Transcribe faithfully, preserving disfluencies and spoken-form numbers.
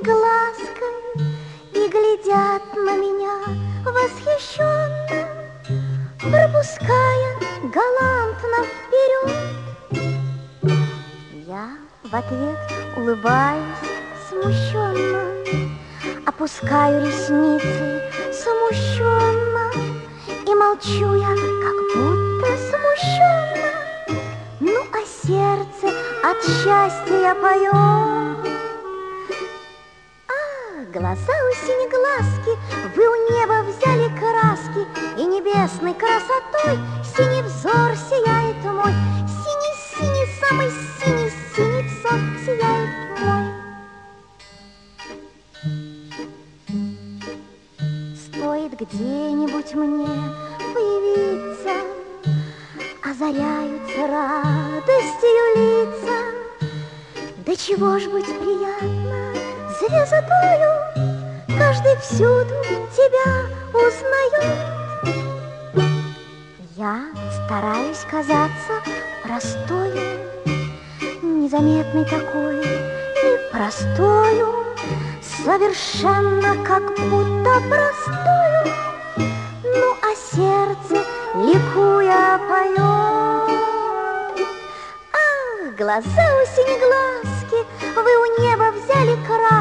синеглазкой и глядят на меня восхищенно, пропуская галантно вперед. Я в ответ улыбаюсь смущенно, опускаю ресницы смущенно и молчу я, как будто смущенно. Ну, а сердце от счастья поет. А, глаза у синеглазки, вы у неба взяли краски, и небесной красотой синий взор сияет мой. Синий-синий, самый синий, синий взор сияет мой. Стоит где-нибудь мне появиться, озаряются радостью лица. Да чего ж быть приятно звездою, каждый всюду тебя узнает. Я стараюсь казаться простою, незаметной такой и простою, совершенно как будто простою. Ну, а сердце, ликуя, поет. Ах, глаза у синеглазки, вы у неба взяли краски,